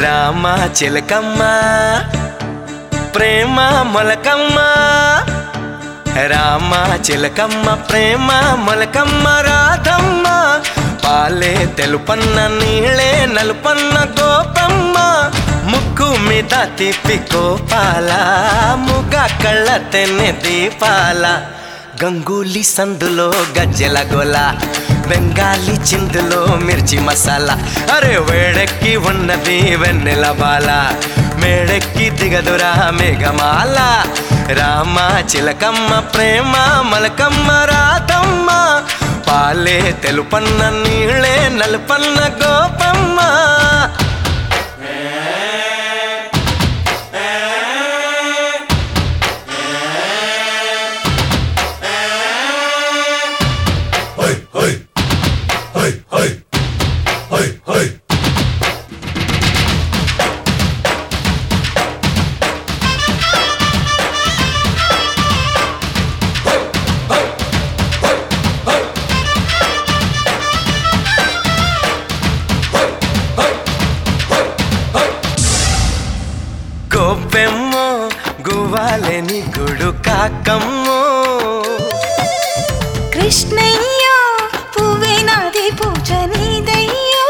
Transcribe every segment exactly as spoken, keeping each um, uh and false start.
రామ చిలకమ్మ ప్రేమ మొలకమ్మ రామ చిలకమ్మ ప్రేమ మొలకమ్మ రాధమ్మ పాలే తెలుపన్న నీళ్ళే నలుపన్న గోపమ్మ ముక్కు మీద తిప్పి గోపాల ముగ కళ్ళ తెన్నె దీపాల గంగూలీ సందులో గజ్జెల గోల బెంగాలీ చిందులో మిర్చి మసాలా అరే వేడెక్కి ఉన్నది వెన్నెల బాల మేడెక్కి దిగదురా మేఘమాల రామ చిలకమ్మ ప్రేమ మలకమ్మ రాధమ్మ పాలే తెలుపన్న నీళ్ళే నలుపన్న గోపమ్మ గోపెమ్మో గువ్వాలేని గుడు కాకమ్మో కృష్ణయ్యో పువ్వే నాది పూజ నీదయ్యో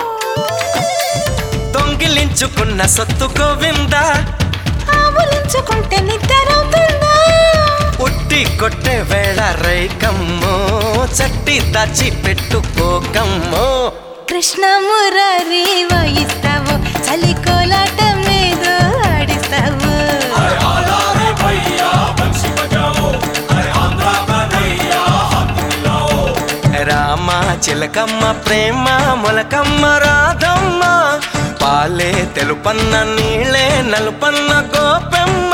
దొంగిలించుకున్న సొత్తు గోవింద ఆవులించుకుంటే నిద్రవుతుందా ఉట్టి కొట్టే వేళ రైకమ్మో చట్టి దాచి పెట్టుకోకమ్మో కృష్ణ మురారి వాయిస్తావు చలి కోలాటం ఏదో ఆడిస్తావు రామ చిలకమ్మ ప్రేమ మొలకమ్మ రాధమ్మ పాలే తెలుపన్న నీళ్ళే నలుపన్న గోపెమ్మ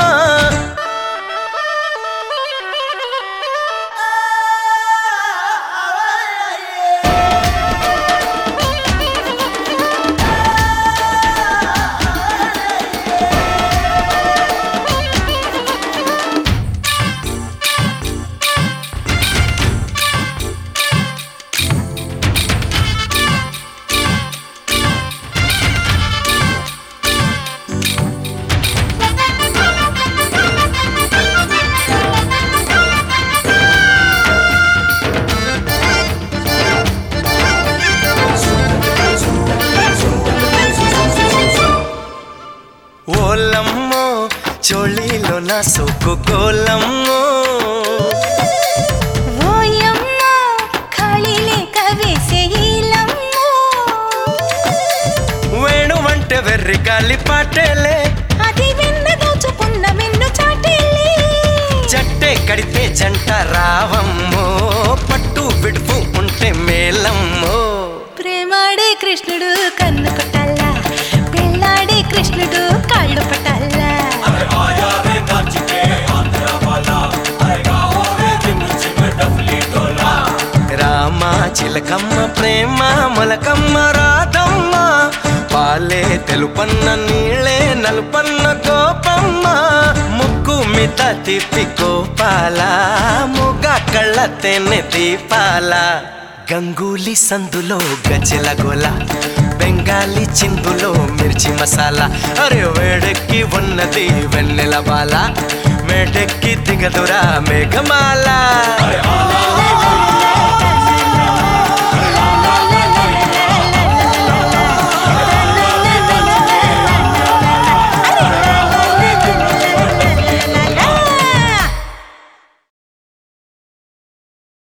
ఓలమ్మో చోళీలో నా సోకు గోలమ్మో ఓయమ్మో ఖాళీ లేక వేసే ఈలమ్మో వేణు వంటే వెర్రి గాలి పాటేలే అది వెన్న దోచుకున్న వెన్ను చాటేలే జట్టే కడితే జంట రావమ్మో పట్టు విడుపు ఉంటే మేలమ్మో ప్రేమాడే కృష్ణుడు కన్ను కొట్టాలా పెళ్ళాడే కృష్ణుడు కాళ్ళు పట్టాలా రామ చిలకమ్మ ప్రేమ మొలకమ్మ రాధమ్మ పాలే తెలుపన్న నీళ్ళే నలుపన్న గోపమ్మ ముక్కు మీద తిప్పి గోపాల ముగ కళ్ళ తెన్నె దీపాల గంగూలీ సందులో గజ్జెల గోల బెంగాలీ చిందులో మిర్చి మసాలా అరే వేడెక్కి ఉన్నది వెన్నెల బాల మేడెక్కి దిగదురా మేఘమాల